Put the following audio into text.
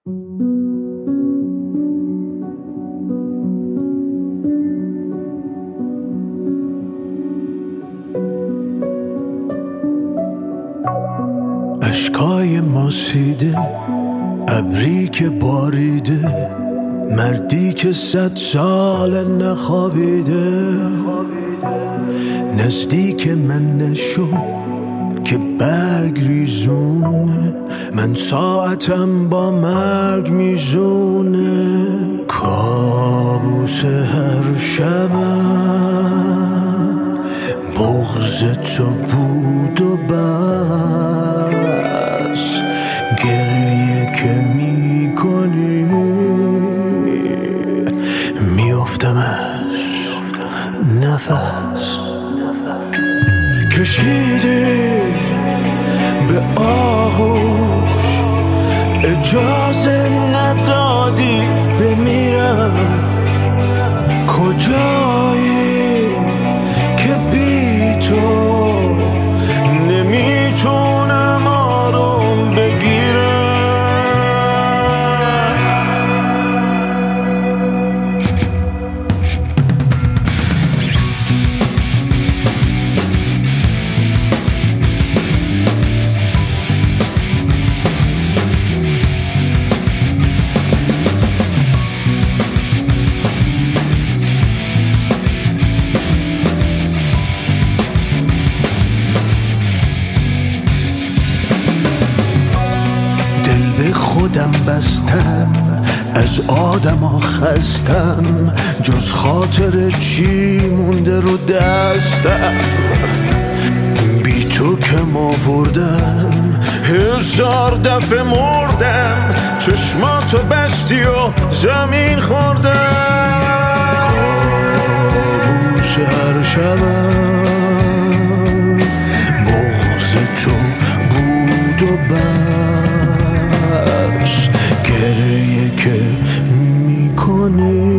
اشکای ماسیده، ابری که باریده، مردی که 100 سال نخوابیده. نزدیک من نشو که برگ ریزونه، من ساعتم با مرگ میزونه. کابوس هر شبم بغض تو بود و بس، گریه که میکنی میافتم از نفس. کشیدی به آغوش، اجازه ندادی بمیرم. کجایی که بی تو نمیتونم آروم بگیرم؟ خودم بستم، از آدما خستم، جز خاطر چی مونده رو دستم؟ بی تو که آوردم، 1000 دفعه مردم، چشماتو بستی و زمین خوردم. کابوس هر شبم بغض تو بود و بس، گریه که میکنی